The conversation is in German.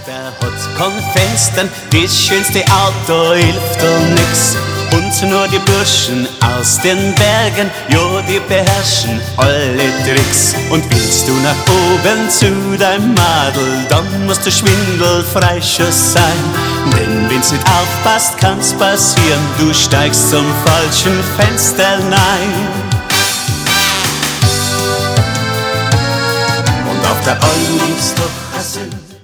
Der hat kein Fenstern, das schönste Auto hilft um nix. Und nur die Burschen aus den Bergen, ja, die beherrschen alle Tricks. Und willst du nach oben zu deinem Madel, dann musst du schwindelfrei schon sein. Denn wenn's nicht aufpasst, kann's passieren, du steigst zum falschen Fenster nein. Und auf der Alm gibt's doch ein Sinn.